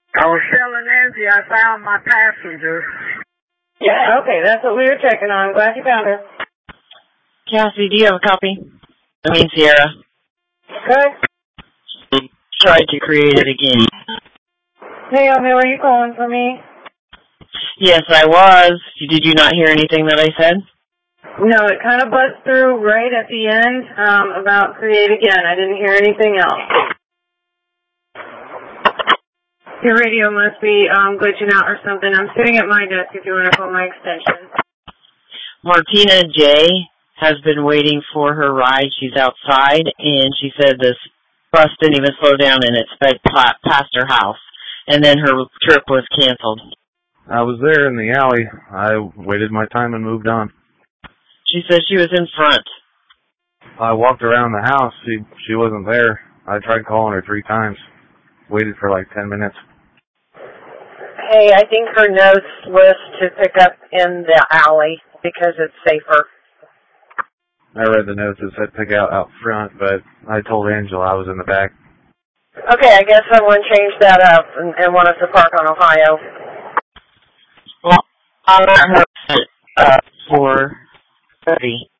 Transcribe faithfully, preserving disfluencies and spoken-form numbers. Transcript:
I was telling Nancy I found my passenger. Yeah, okay, that's what we were checking on. Glad you found her. Cassie, do you have a copy? I mean, Sierra. Okay. Tried to create it again. Hey, Omi, were you calling for me? Yes, I was. Did you not hear anything that I said? No, it kind of buzzed through right at the end um, about create again. I didn't hear anything else. Your radio must be um, glitching out or something. I'm sitting at my desk if you want to call my extension. Martina J. has been waiting for her ride. She's outside, and she said this bus didn't even slow down, and it sped past her house. And then her trip was canceled. I was there in the alley. I waited my time and moved on. She said she was in front. I walked around the house. She she wasn't there. I tried calling her three times. Waited for like ten minutes. Hey, I think her notes was to pick up in the alley because it's safer. I read the notes that said pick out out front, but I told Angela I was in the back. Okay, I guess someone changed that up and, and wanted to park on Ohio. Well, I'll let her uh, for thirty.